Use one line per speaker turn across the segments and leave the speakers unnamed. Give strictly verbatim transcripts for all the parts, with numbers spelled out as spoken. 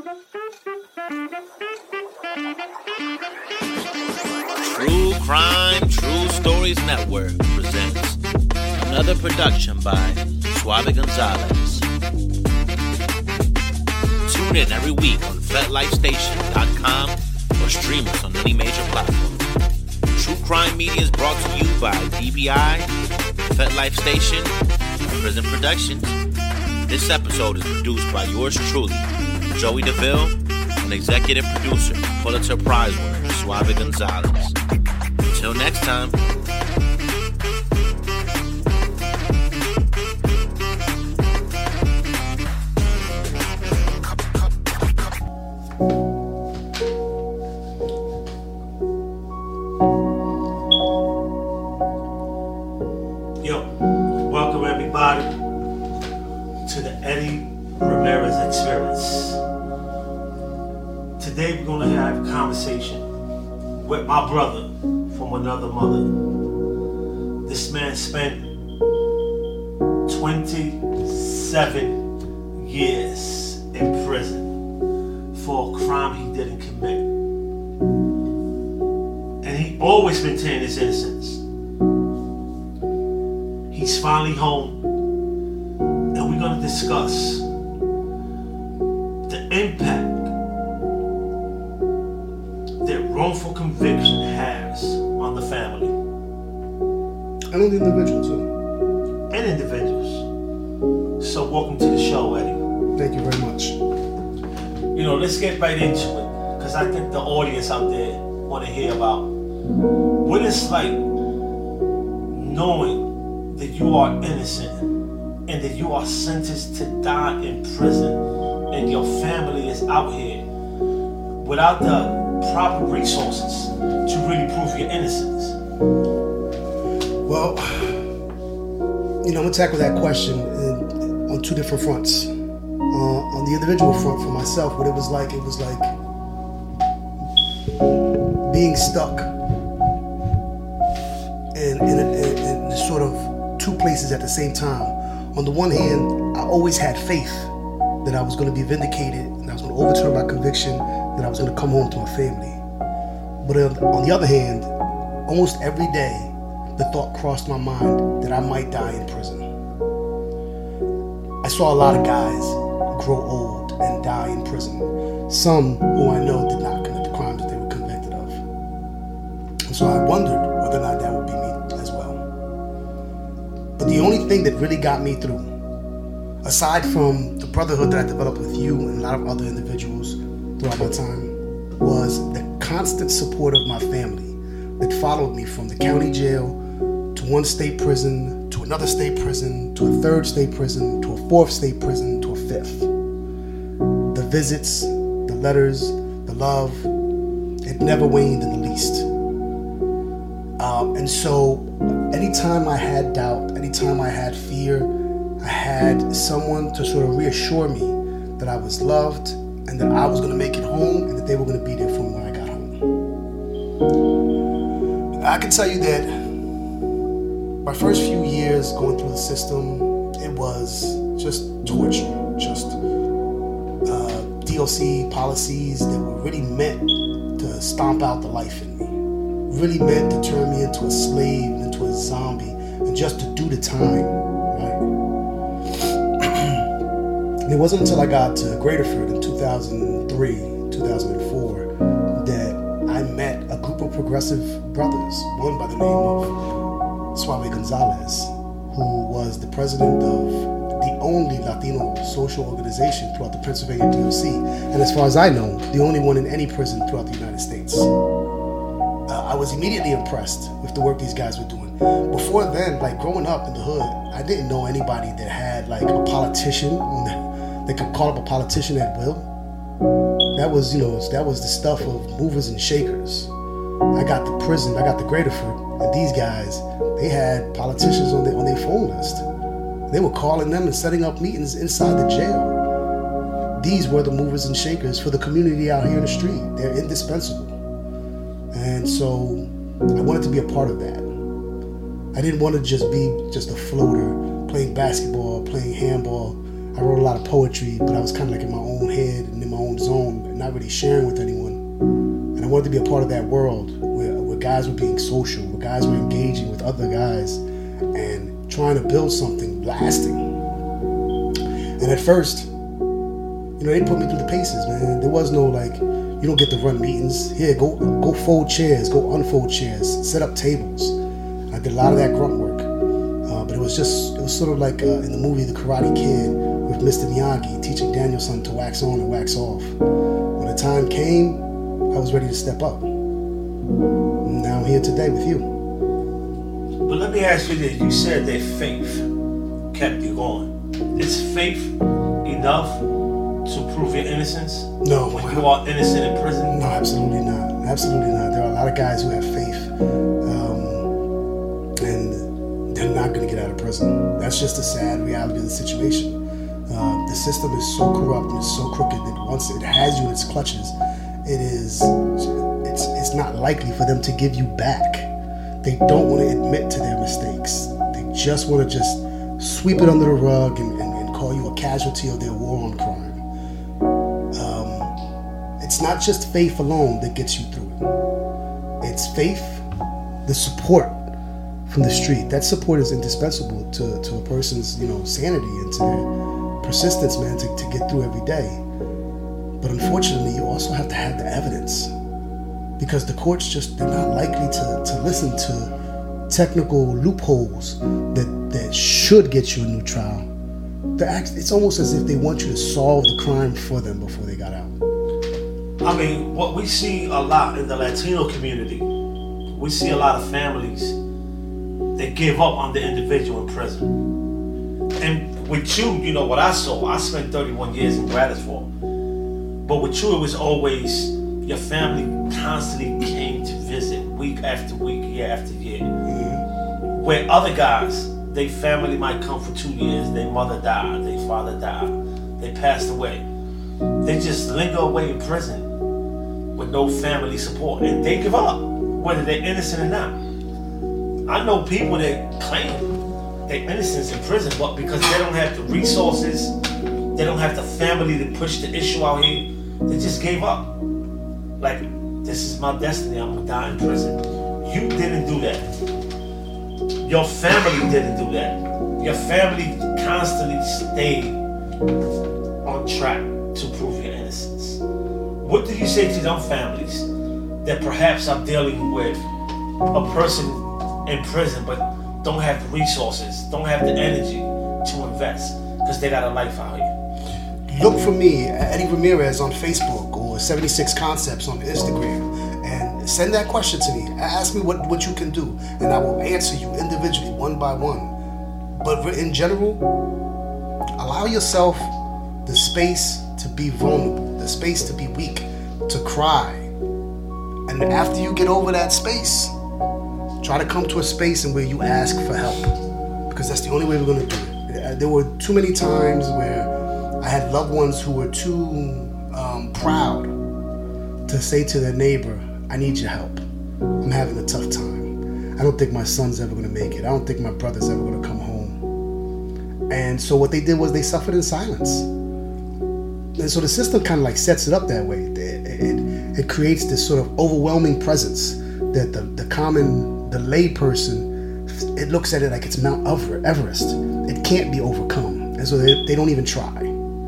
True Crime, True Stories Network presents another production by Suave Gonzalez. Tune in every week on fet life station dot com or stream us on any major platform. True Crime Media is brought to you by D B I, FetLife Station, and Prison Productions. This episode is produced by yours truly, Joey DeVille, and executive producer, Pulitzer Prize winner, Suave Gonzalez. Until next time.
Yo, welcome everybody to the Eddie Ramirez Experience. Today we're going to have a conversation with my brother from another mother. This man spent twenty-seven years in prison for a crime he didn't commit. And he always maintained his innocence. He's finally home, and we're going to discuss the impact that wrongful conviction has on the family.
And on the individual, too.
And individuals. So welcome to the show, Eddie.
Thank you very much.
You know, let's get right into it, because I think the audience out there want to hear about what it's like knowing that you are innocent and that you are sentenced to die in prison and your family is out here without the proper resources to really prove your innocence.
Well, you know, I'm going to tackle that question in, on two different fronts. Uh, on the individual front, for myself, what it was like, it was like being stuck in, in, in, in sort of two places at the same time. On the one hand, I always had faith that I was going to be vindicated and I was going to overturn my conviction, that I was going to come home to my family. But on the other hand, almost every day, the thought crossed my mind that I might die in prison. I saw a lot of guys grow old and die in prison. Some who I know did not commit the crimes that they were convicted of. And so I wondered whether or not that would be me as well. But the only thing that really got me through, aside from the brotherhood that I developed with you and a lot of other individuals throughout my time, was the constant support of my family that followed me from the county jail to one state prison, to another state prison, to a third state prison, to a fourth state prison, to a fifth. The visits, the letters, the love, it never waned in the least. Um, and so anytime I had doubt, anytime I had fear, I had someone to sort of reassure me that I was loved and that I was going to make it home and that they were going to be there for me when I got home. I can tell you that my first few years going through the system, it was just torture, just uh, D L C policies that were really meant to stomp out the life in me, really meant to turn me into a slave, into a zombie, and just to do the time, right? And it wasn't until I got to Graterford in two thousand three, two thousand four, that I met a group of progressive brothers, one by the name of Suave Gonzalez, who was the president of the only Latino social organization throughout the Pennsylvania D O C, and as far as I know, the only one in any prison throughout the United States. Uh, I was immediately impressed with the work these guys were doing. Before then, like growing up in the hood, I didn't know anybody that had like a politician on the, that could call up a politician at will. That was, you know, that was the stuff of movers and shakers. I got the prison, I got the Graterford, and these guys, they had politicians on their on their phone list. They were calling them and setting up meetings inside the jail. These were the movers and shakers for the community out here in the street. They're indispensable. And so I wanted to be a part of that. I didn't want to just be just a floater, playing basketball, playing handball, I wrote a lot of poetry, but I was kind of like in my own head and in my own zone, and not really sharing with anyone. And I wanted to be a part of that world where, where guys were being social, where guys were engaging with other guys and trying to build something lasting. And at first, you know, they put me through the paces, man. There was no like, you don't get to run meetings. Here, go go fold chairs, go unfold chairs, set up tables. I did a lot of that grunt work. Uh, but it was just, it was sort of like uh, in the movie The Karate Kid with Mister Miyagi teaching Daniel-san to wax on and wax off. When the time came, I was ready to step up. And now I'm here today with you.
But let me ask you this. You said that faith kept you going. Is faith enough to prove your innocence?
No.
When you are innocent in prison?
No, absolutely not. Absolutely not. There are a lot of guys who have faith, um, and they're not going to get out of prison. That's just the sad reality of the situation. Uh, the system is so corrupt and it's so crooked that once it has you in its clutches, it is it's it's not likely for them to give you back. They don't want to admit to their mistakes. They just want to just sweep it under the rug and, and, and call you a casualty of their war on crime. Um, it's not just faith alone that gets you through it. It's faith, the support from the street. That support is indispensable to, to a person's, you know, sanity and to their persistence, man, to, to get through every day. But unfortunately, you also have to have the evidence, because the courts just, they're not likely to, to listen to technical loopholes that, that should get you a new trial. They're act, it's almost as if they want you to solve the crime for them before they got out.
I mean, what we see a lot in the Latino community, we see a lot of families that give up on the individual in prison. And with you, you know what I saw, I spent thirty-one years in Gratisville. But with you, it was always, your family constantly came to visit week after week, year after year. Mm-hmm. Where other guys, their family might come for two years, their mother died, their father died, they passed away. They just linger away in prison with no family support, and they give up, whether they're innocent or not. I know people that claim their innocence in prison, but because they don't have the resources, they don't have the family to push the issue out here, they just gave up. Like, this is my destiny, I'm gonna die in prison. You didn't do that. Your family didn't do that. Your family constantly stayed on track to prove your innocence. What do you say to them families that perhaps are dealing with a person in prison but don't have the resources, don't have the energy to invest because they got a life out here?
Look for me, Eddie Ramirez, on Facebook, or seventy-six Concepts on Instagram, and send that question to me. Ask me what, what you can do, and I will answer you individually, one by one. But in general, allow yourself the space to be vulnerable, the space to be weak, to cry. And after you get over that space, try to come to a space in where you ask for help, because that's the only way we're going to do it. There were too many times where I had loved ones who were too um, proud to say to their neighbor, I need your help. I'm having a tough time. I don't think my son's ever going to make it. I don't think my brother's ever going to come home. And so what they did was they suffered in silence. And so the system kind of like sets it up that way. It, it, it creates this sort of overwhelming presence that the, the common, the lay person, it looks at it like it's Mount Everest. It can't be overcome. And so they, they don't even try.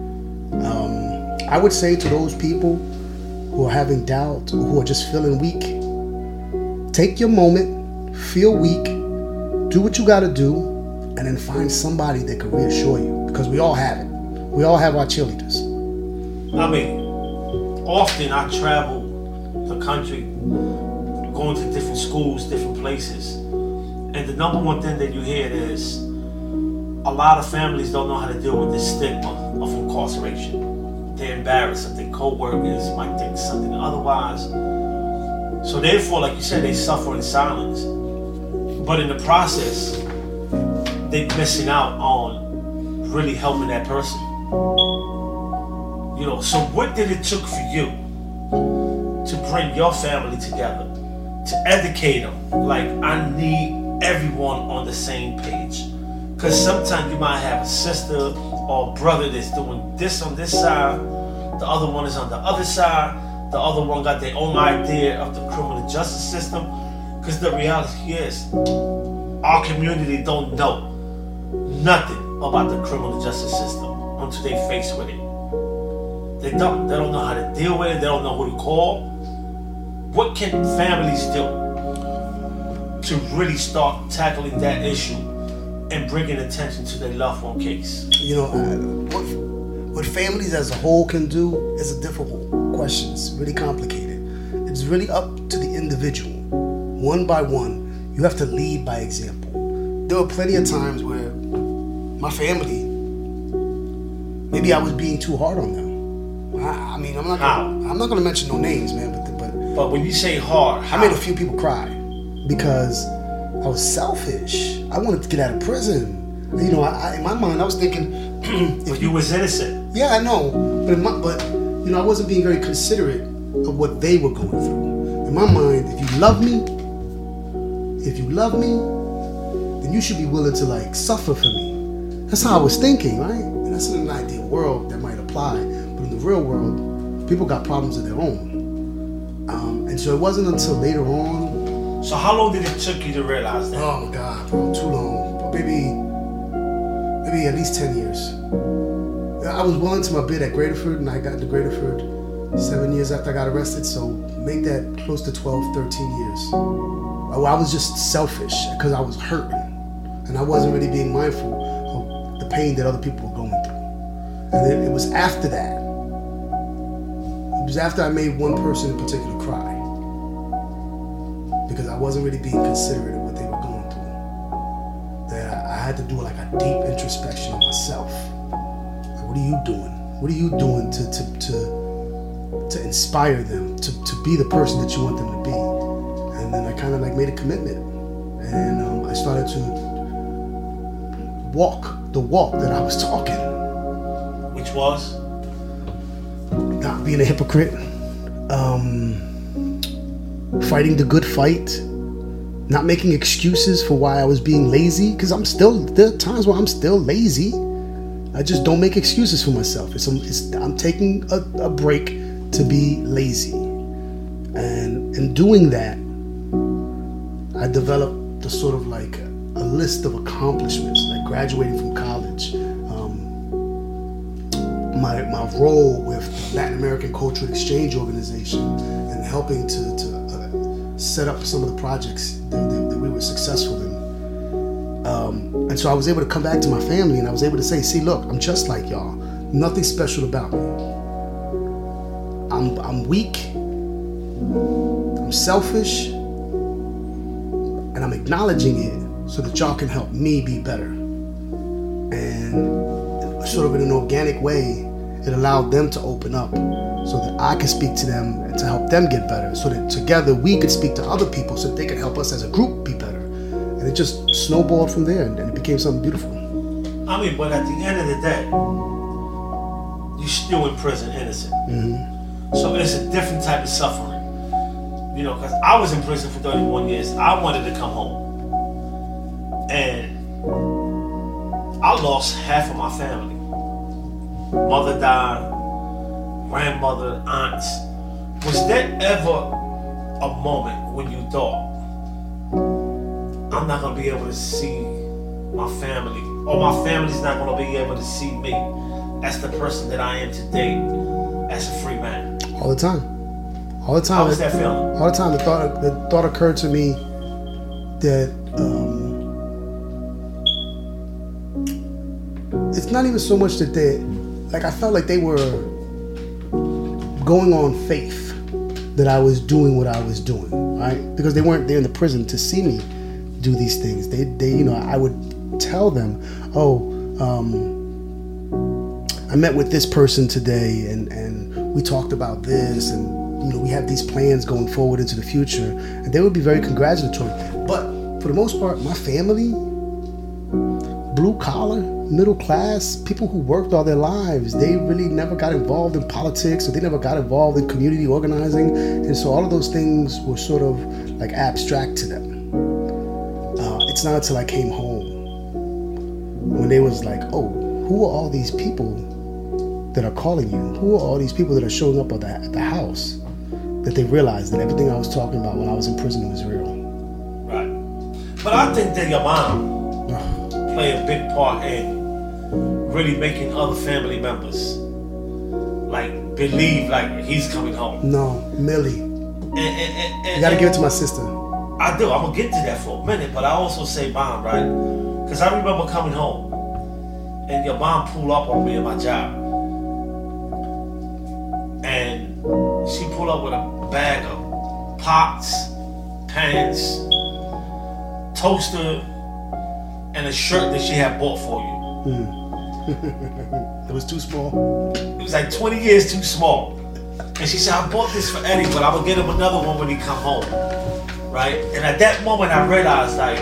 Um, I would say to those people who are having doubt or who are just feeling weak, take your moment, feel weak, do what you got to do, and then find somebody that can reassure you, because we all have it. We all have our cheerleaders.
I mean, often I travel the country, going to different schools, different places, and the number one thing that you hear is a lot of families don't know how to deal with the stigma of incarceration. They're embarrassed if their co-workers might think something otherwise. So therefore, like you said, they suffer in silence. But in the process, they're missing out on really helping that person. You know, so what did it took for you to bring your family together, to educate them? Like, I need everyone on the same page. Because sometimes you might have a sister or a brother that's doing this on this side, the other one is on the other side, the other one got their own idea of the criminal justice system. Because the reality is, our community don't know nothing about the criminal justice system until they face with it. They don't. They don't know how to deal with it. They don't know who to call. What can families do to really start tackling that issue and bringing attention to their loved one case?
You know, I, what, what families as a whole can do is a difficult question. It's really complicated. It's really up to the individual. One by one, you have to lead by example. There were plenty of times where my family, maybe I was being too hard on them. I, I mean, I'm not gonna, I'm not going to mention no names, man, but but
But when you say hard,
I made a few people cry because I was selfish. I wanted to get out of prison. You know, I, I, in my mind, I was thinking, if
but you was innocent.
Yeah, I know, but in my, but you know, I wasn't being very considerate of what they were going through. In my mind, if you love me, if you love me, then you should be willing to like suffer for me. That's how I was thinking, right? And that's in an ideal world that might apply, but in the real world, people got problems of their own. Um, and so it wasn't until later on.
So how long did it took you to realize that?
Oh my God, bro, too long. But maybe, maybe at least ten years. I was well into my bid at Graterford, and I got to Graterford seven years after I got arrested. So make that close to twelve, thirteen years. I was just selfish because I was hurting, and I wasn't really being mindful of the pain that other people were going through. And then it was after that. It was after I made one person in particular cry because I wasn't really being considerate of what they were going through. That I, I had to do like a deep introspection of myself. Like, what are you doing? What are you doing to to to, to inspire them to, to be the person that you want them to be? And then I kind of like made a commitment, and um, I started to walk the walk that I was talking.
Which was?
Not being a hypocrite, um, fighting the good fight, not making excuses for why I was being lazy, because I'm still, there are times where I'm still lazy. I just don't make excuses for myself. It's, it's I'm taking a, a break to be lazy. And in doing that, I developed the sort of like a list of accomplishments, like graduating from college, um, my my role with the Latin American Cultural Exchange Organization, and helping to, to uh, set up some of the projects that, that, that we were successful in. Um, and so I was able to come back to my family, and I was able to say, see, look, I'm just like y'all. Nothing special about me. I'm I'm weak. I'm selfish. And I'm acknowledging it so that y'all can help me be better. And sort of in an organic way, it allowed them to open up so that I could speak to them and to help them get better, so that together we could speak to other people so that they could help us as a group be better. And it just snowballed from there, and it became something beautiful.
I mean, but at the end of the day, you're still in prison innocent.
Mm-hmm.
So it's a different type of suffering. You know, because I was in prison for thirty-one years. I wanted to come home. And I lost half of my family. Mother died, grandmother, aunts. Was there ever a moment when you thought, I'm not going to be able to see my family, or my family's not going to be able to see me as the person that I am today, as a free man?
All the time. All the time.
How was that feeling?
All the time, the thought, the thought occurred to me that um, it's not even so much that they, like I felt like they were going on faith that I was doing what I was doing, right? Because they weren't there in the prison to see me do these things. They, they, you know, I would tell them, oh, um, I met with this person today, and and we talked about this, and you know, we have these plans going forward into the future, and they would be very congratulatory. But for the most part, my family, blue collar, middle class, people who worked all their lives, they really never got involved in politics, or they never got involved in community organizing, and so all of those things were sort of like abstract to them. Uh, it's not until I came home when they was like, oh, who are all these people that are calling you? Who are all these people that are showing up at the, at the house? That they realized that everything I was talking about when I was in prison was real.
Right. But I think that your mom played a big part in really making other family members like believe like he's coming home.
No, Millie.
And, and, and, and,
you gotta give it to my sister.
I do. I'm gonna get to that for a minute, but I also say mom, right? Because I remember coming home and your mom pulled up on me at my job, and she pulled up with a bag of pots, pans, toaster, and a shirt that she had bought for you.
Mm. It was too small.
It was like twenty years too small. And she said, I bought this for Eddie, but I'm gonna get him another one when he come home. Right? And at that moment I realized, like,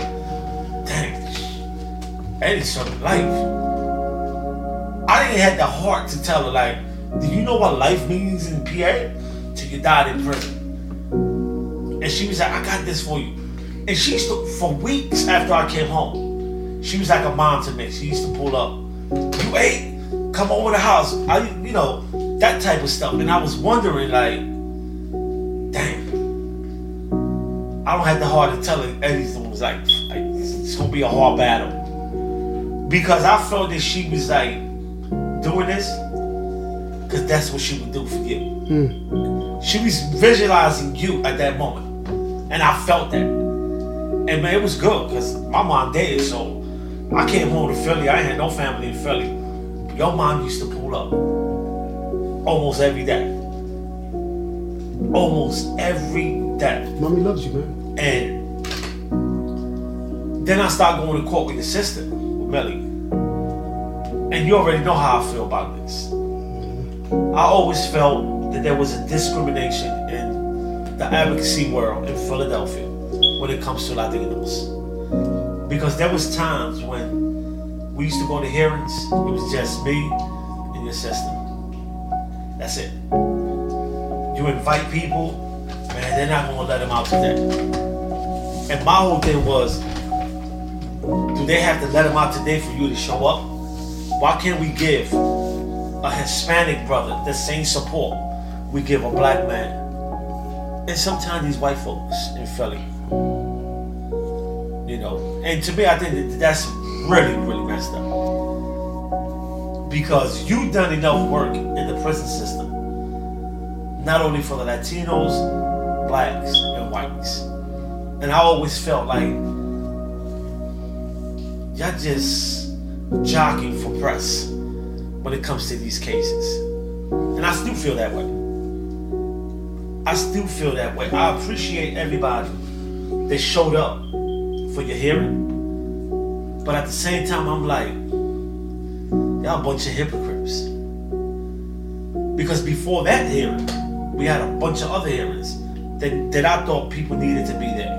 dang, Eddie's something life. I didn't have the heart to tell her, like, do you know what life means in P A? Till you died in prison. And she was like, I got this for you. And she used to, for weeks after I came home, she was like a mom to me. She used to pull up, you ate? Come over the house. I, you know, that type of stuff. And I was wondering, like, dang, I don't have the heart to tell her Eddie's was like, like, it's gonna be a hard battle. Because I felt that she was like doing this because that's what she would do for you. Mm. She was visualizing you at that moment. And I felt that. And man, it was good because my mom dead, so I came home to Philly. I ain't had no family in Philly. Your mom used to pull up almost every day. Almost every day.
Mommy loves you, man.
And then I started going to court with your sister, with Melly. And you already know how I feel about this. I always felt that there was a discrimination in the advocacy world in Philadelphia when it comes to Latinos. Because there was times when we used to go to hearings, it was just me and your sister. That's it. You invite people, man, they're not gonna let them out today. And my whole thing was, do they have to let them out today for you to show up? Why can't we give a Hispanic brother the same support we give a black man? And sometimes these white folks in Philly, you know, and to me, I think that that's really, really messed up. Because you've done enough work in the prison system, not only for the Latinos, blacks, and whites. And I always felt like y'all just jockeying for press when it comes to these cases. And I still feel that way. I still feel that way. I appreciate everybody that showed up for your hearing. But at the same time, I'm like, y'all a bunch of hypocrites. Because before that hearing, we had a bunch of other hearings that, that I thought people needed to be there.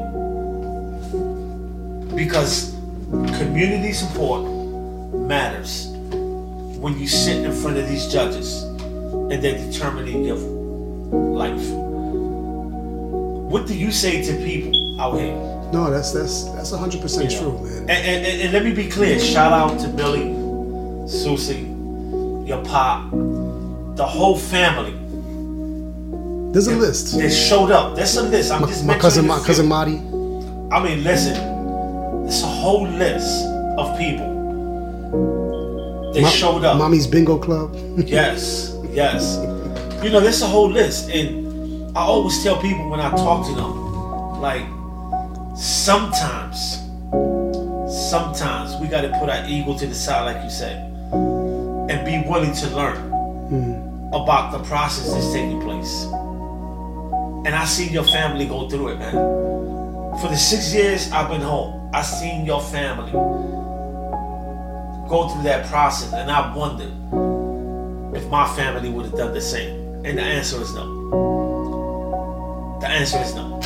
Because community support matters when you sit in front of these judges and they're determining your life. What do you say to people out here?
No, that's that's that's one hundred percent
You know,
true, man.
And, and, and, and let me be clear. Shout out to Billy, Susie, your pop, the whole family.
There's a
that,
list.
That showed up. There's a list. I'm
my,
just
my cousin, my
few.
cousin Marty.
I mean, listen. There's a whole list of people that
Ma-
showed up.
Mommy's Bingo Club.
Yes, yes. You know, there's a whole list, and I always tell people when I talk to them, like, sometimes, sometimes we got to put our ego to the side, like you said, and be willing to learn mm. about the process that's taking place. And I seen your family go through it, man. For the six years I've been home, I seen your family go through that process, and I wondered if my family would have done the same. And the answer is no. The answer is no.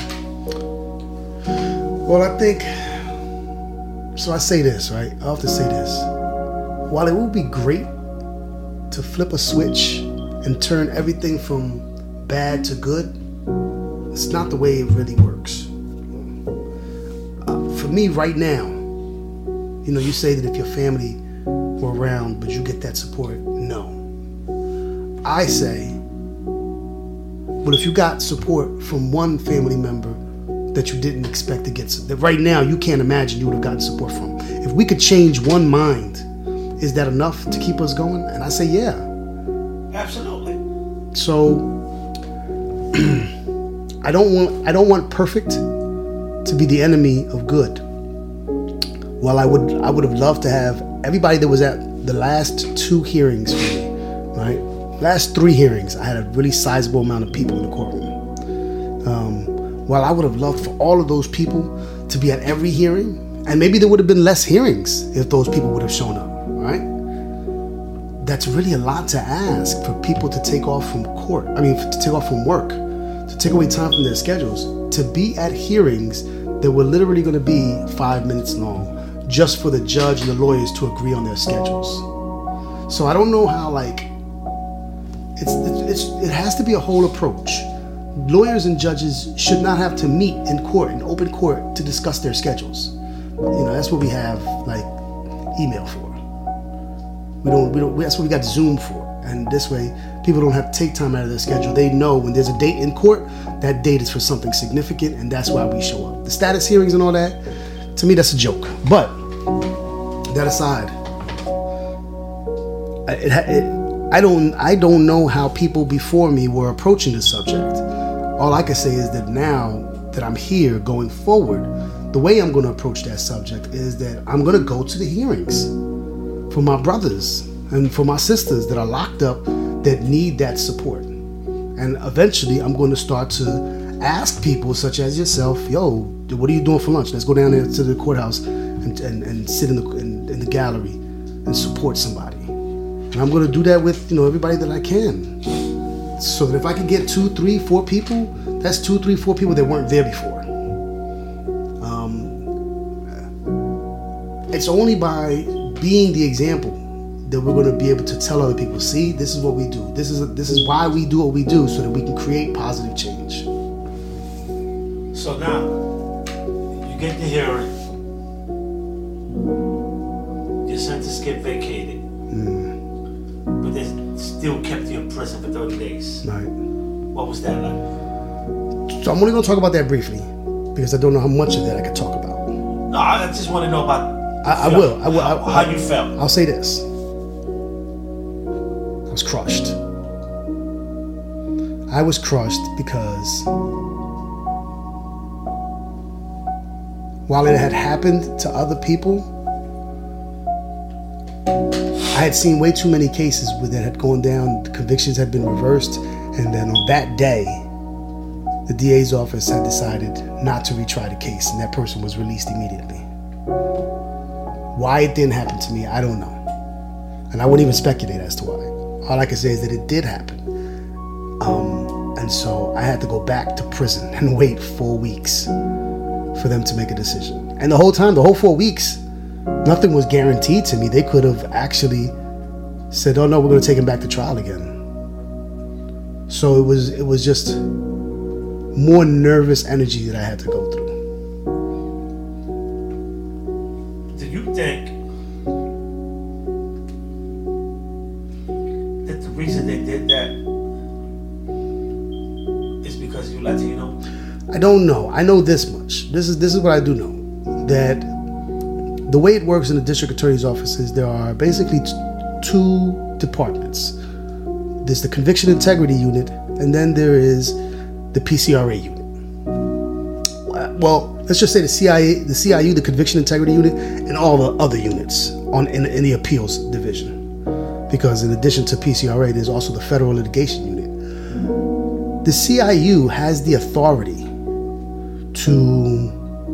Well, I think, so I say this, right? I have to say this. While it would be great to flip a switch and turn everything from bad to good, it's not the way it really works. Uh, for me right now, you know, you say that if your family were around, but you get that support? No. I say, but if you got support from one family member that you didn't expect to get, that right now you can't imagine you would have gotten support from. If we could change one mind, is that enough to keep us going? And I say, yeah.
Absolutely.
So I don't want I don't want perfect to be the enemy of good. Well, I would I would have loved to have everybody that was at the last two hearings for me, right? Last three hearings, I had a really sizable amount of people in the courtroom. Um, well, I would have loved for all of those people to be at every hearing, and maybe there would have been less hearings if those people would have shown up, right? That's really a lot to ask for people to take off from court. I mean, to take off from work, to take away time from their schedules, to be at hearings that were literally going to be five minutes long, just for the judge and the lawyers to agree on their schedules. So I don't know how, like, it's, it's, it's it has to be a whole approach. Lawyers and judges should not have to meet in court, in open court, to discuss their schedules. You know, that's what we have, like, email for. We don't, we don't, that's what we got Zoom for. And this way, people don't have to take time out of their schedule. They know when there's a date in court, that date is for something significant, and that's why we show up. The status hearings and all that, to me, that's a joke. But that aside, it, it, I don't, I don't know how people before me were approaching the subject. All I can say is that now that I'm here going forward, the way I'm going to approach that subject is that I'm going to go to the hearings for my brothers and for my sisters that are locked up that need that support. And eventually I'm going to start to ask people such as yourself, yo, what are you doing for lunch? Let's go down there to the courthouse and, and, and sit in the, in, in the gallery and support somebody. And I'm going to do that with, you know, everybody that I can. So that if I can get two, three, four people, that's two, three, four people that weren't there before. Um, it's only by being the example that we're going to be able to tell other people, see, this is what we do. This is a, this is why we do what we do, so that we can create positive change.
So now, you get the hearing, your sentence get vacated, mm. but they still kept you in prison for thirty days.
Right.
What was that like?
So I'm only going to talk about that briefly, because I don't know how much of that I can talk about.
No, I just want to know about
I, I will. I will.
How,
I, I,
how you felt.
I'll say this. I was crushed. I was crushed because while it had happened to other people, I had seen way too many cases where that had gone down, the convictions had been reversed, and then on that day, the D A's office had decided not to retry the case, and that person was released immediately. Why it didn't happen to me, I don't know. And I wouldn't even speculate as to why. All I can say is that it did happen. Um, and so I had to go back to prison and wait four weeks for them to make a decision. And the whole time, the whole four weeks, nothing was guaranteed to me. They could have actually said, oh no, we're going to take him back to trial again. So it was, it was just more nervous energy that I had to go through.
Think that the reason they did that is because you're Latino?
I don't know. I know this much. This is this is what I do know. That the way it works in the district attorney's office is there are basically t- two departments. There's the conviction integrity unit, and then there is the P C R A unit. Well, let's just say the C I A, the C I U, the Conviction Integrity Unit, and all the other units on in, in the Appeals Division. Because in addition to P C R A, there's also the Federal Litigation Unit. The C I U has the authority to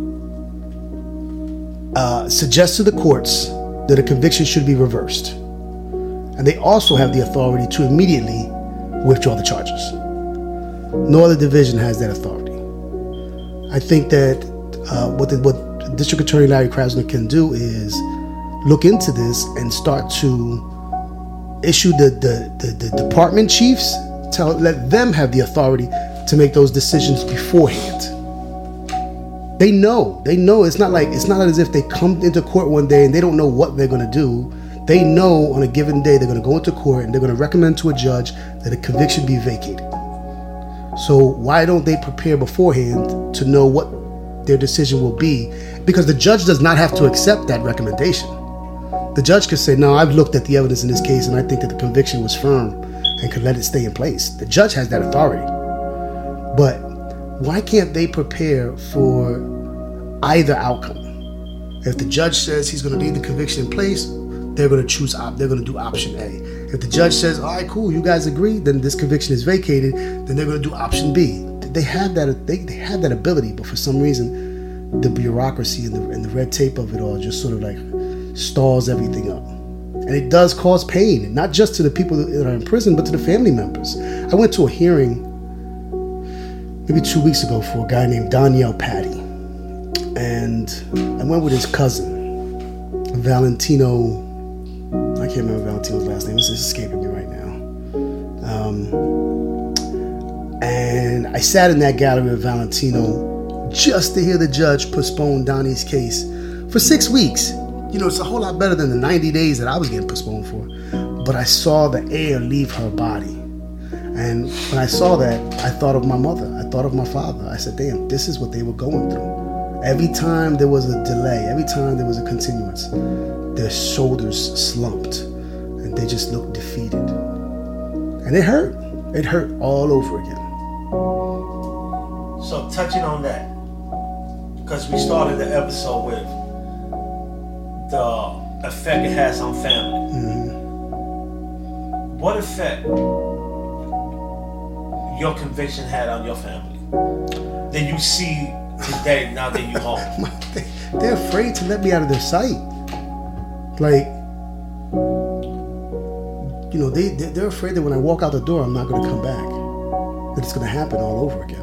uh, suggest to the courts that a conviction should be reversed. And they also have the authority to immediately withdraw the charges. No other division has that authority. I think that uh, what the, what District Attorney Larry Krasner can do is look into this and start to issue the, the, the, the department chiefs, tell let them have the authority to make those decisions beforehand. They know, they know. It's not like it's not as if they come into court one day and they don't know what they're going to do. they know on a given day they're going to go into court and they're going to recommend to a judge that a conviction be vacated. So why don't they prepare beforehand to know what their decision will be? Because the judge does not have to accept that recommendation. The judge could say, no, I've looked at the evidence in this case and I think that the conviction was firm and could let it stay in place. The judge has that authority. But why can't they prepare for either outcome? If the judge says he's going to leave the conviction in place, they're going to choose, op- they're going to do option A. If the judge says, all right, cool, you guys agree, then this conviction is vacated, then they're going to do option B. They have that, they, they have that ability, but for some reason, the bureaucracy and the, and the red tape of it all just sort of like stalls everything up. And it does cause pain, not just to the people that are in prison, but to the family members. I went to a hearing maybe two weeks ago for a guy named Daniel Patty. And I went with his cousin, Valentino. I can't remember Valentino's last name. It's just escaping me right now. Um, and I sat in that gallery with Valentino just to hear the judge postpone Donnie's case for six weeks. You know, it's a whole lot better than the ninety days that I was getting postponed for. But I saw the air leave her body. And when I saw that, I thought of my mother. I thought of my father. I said, damn, this is what they were going through. Every time there was a delay, every time there was a continuance, their shoulders slumped and they just looked defeated. And it hurt. It hurt all over again.
So touching on that, because we started the episode with the effect it has on family.
Mm-hmm.
What effect your conviction had on your family that you see today now that you home?
They're afraid to let me out of their sight. Like, you know, they, they're afraid that when I walk out the door, I'm not going to come back. That it's going to happen all over again.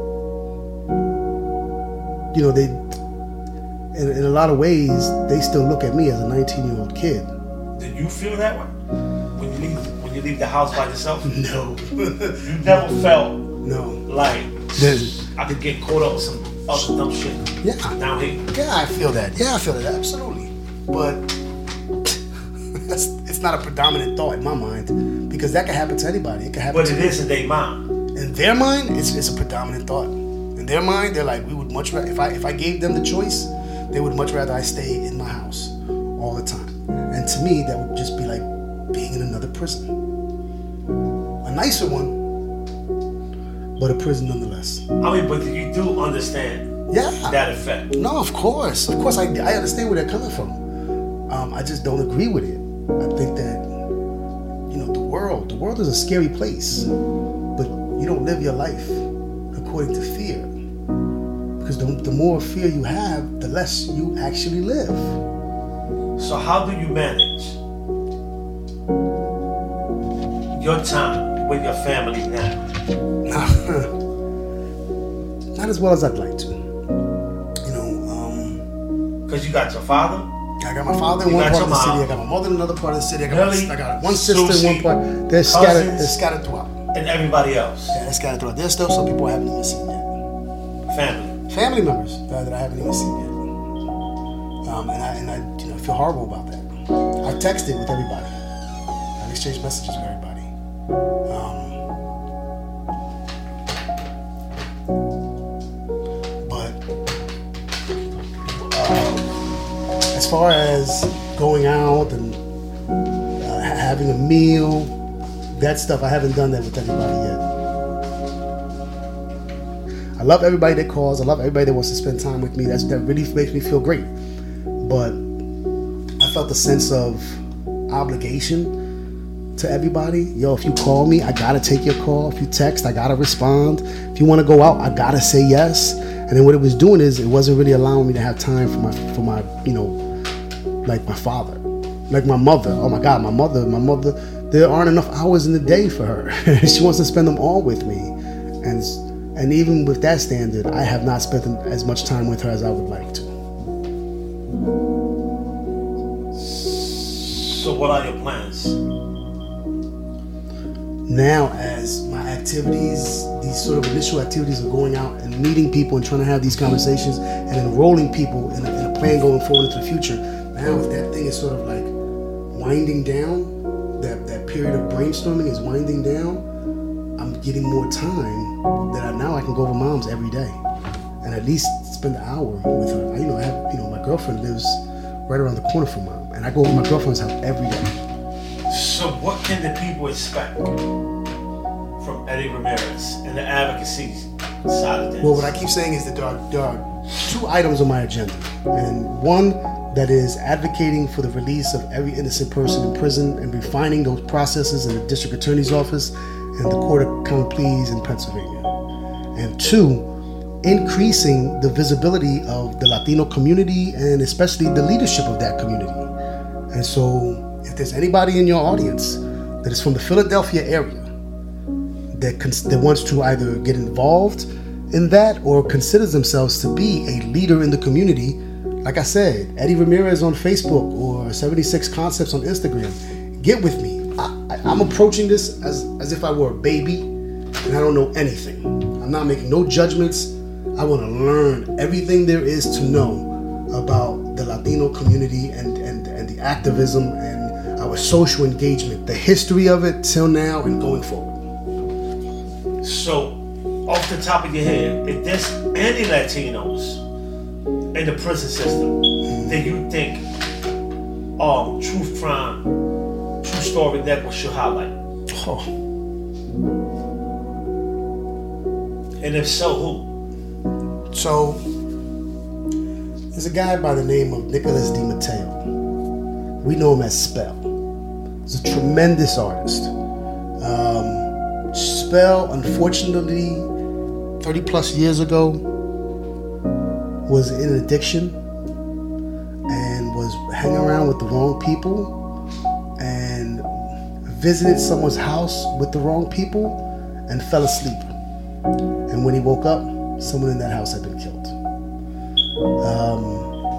You know, they, in, in a lot of ways, they still look at me as a nineteen-year-old kid.
Did you feel that way? When you leave, when you leave the house by yourself?
No.
You never felt
No.
like
There's,
I could get caught up with some other dumb shit
Yeah.
down here?
Yeah, I feel that. Yeah, I feel that. Absolutely. But that's, it's not a predominant thought in my mind because that can happen to anybody. It can happen
But
to
it is in their mind.
In their mind, it's, it's a predominant thought. In their mind, they're like, we would much rather, if I, if I gave them the choice, they would much rather I stay in my house all the time. And to me, that would just be like being in another prison. A nicer one, but a prison nonetheless.
I mean, but you do understand
Yeah.
that effect.
No, of course. Of course, I, I understand where they're coming from. Um, I just don't agree with it. I think that, you know, the world, the world is a scary place, but you don't live your life according to fear. Because the, the more fear you have, the less you actually live.
So how do you manage your time with your family now?
Not as well as I'd like to. You know, um...
Because you got your father.
I got my father in
You
one
got
part of the
your
city.
mom.
I got my mother in another part of the city. I got,
Really?
my, I got one sister
Susie,
in one part. They're scattered.
cousins.
They're scattered throughout.
And everybody else.
Yeah, they're scattered throughout. There's still some people I haven't even seen yet.
Family.
Family members that, that I haven't even seen yet. Um, and I and I you know feel horrible about that. I've texted with everybody. I've exchanged messages with everybody. Um, but um, as far as going out and uh, ha- having a meal, that stuff, I haven't done that with everybody yet. I love everybody that calls. I love everybody that wants to spend time with me. That's, that really makes me feel great. But I felt a sense of obligation to everybody. Yo, if you call me, I gotta take your call. If you text, I gotta respond. If you want to go out, I gotta say yes. And then what it was doing is it wasn't really allowing me to have time for my, for my, you know, like my father, like my mother. Oh my God, my mother, my mother. There aren't enough hours in the day for her. She wants to spend them all with me, and. And even with that standard, I have not spent as much time with her as I would like to.
So what are your plans?
Now, as my activities, these sort of initial activities of going out and meeting people and trying to have these conversations and enrolling people in a, in a plan going forward into the future, now if that thing is sort of like winding down, that, that period of brainstorming is winding down, I'm getting more time that I, now I can go over mom's every day and at least spend an hour with her. I, you know, I have, you know, my girlfriend lives right around the corner from mom, and I go over my girlfriend's house every day.
So what can the people expect from Eddie Ramirez and the advocacy side of things?
Well, what I keep saying is that there are, there are two items on my agenda, and one that is advocating for the release of every innocent person in prison and refining those processes in the district attorney's office and the court of common pleas in Pennsylvania. And two, increasing the visibility of the Latino community and especially the leadership of that community. And so if there's anybody in your audience that is from the Philadelphia area that, cons- that wants to either get involved in that or considers themselves to be a leader in the community, like I said, Eddie Ramirez on Facebook or seventy-six Concepts on Instagram, get with me. I, I, I'm approaching this as, as if I were a baby and I don't know anything. I'm not making no judgments. I want to learn everything there is to know about the Latino community and, and, and the activism and our social engagement, the history of it till now and going forward.
So, off the top of your head, if there's any Latinos in the prison system that you think um, True Crime, True Story Network should highlight?
Oh.
And if so, who?
So, there's a guy by the name of Nicholas DiMatteo. We know him as Spell. He's a tremendous artist. Um, Spell, unfortunately, thirty plus years ago, was in addiction and was hanging around with the wrong people and visited someone's house with the wrong people and fell asleep. And when he woke up, someone in that house had been killed. Um,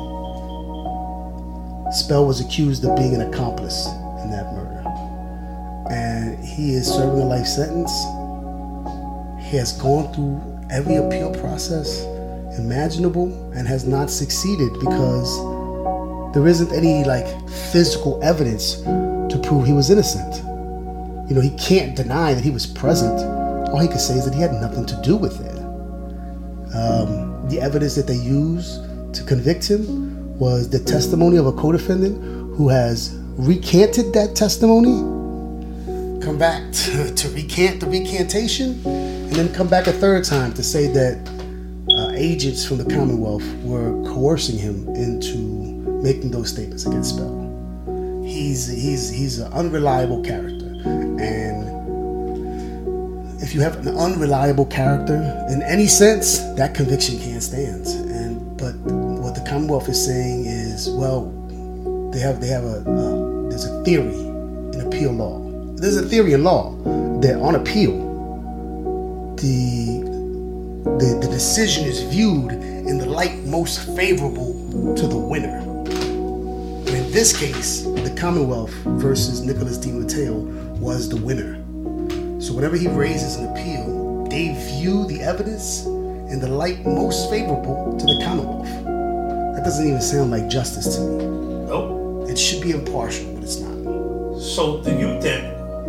Spell was accused of being an accomplice in that murder. And he is serving a life sentence. He has gone through every appeal process imaginable and has not succeeded because there isn't any like physical evidence to prove he was innocent. You know, he can't deny that he was present. All he could say is that he had nothing to do with it. Um, the evidence that they used to convict him was the testimony of a co-defendant who has recanted that testimony, come back to, to recant the recantation, and then come back a third time to say that uh, agents from the Commonwealth were coercing him into making those statements against Spell. He's he's he's an unreliable character, and if you have an unreliable character in any sense, that conviction can't stand. And but what the Commonwealth is saying is, well, they have they have a uh, there's a theory in appeal law. There's a theory in law that on appeal, the the, the decision is viewed in the light most favorable to the winner. And in this case, the Commonwealth versus Nicholas DiMatteo was the winner. So whenever he raises an appeal, they view the evidence in the light most favorable to the Commonwealth. That doesn't even sound like justice to me.
Nope.
It should be impartial, but it's not.
So do you think,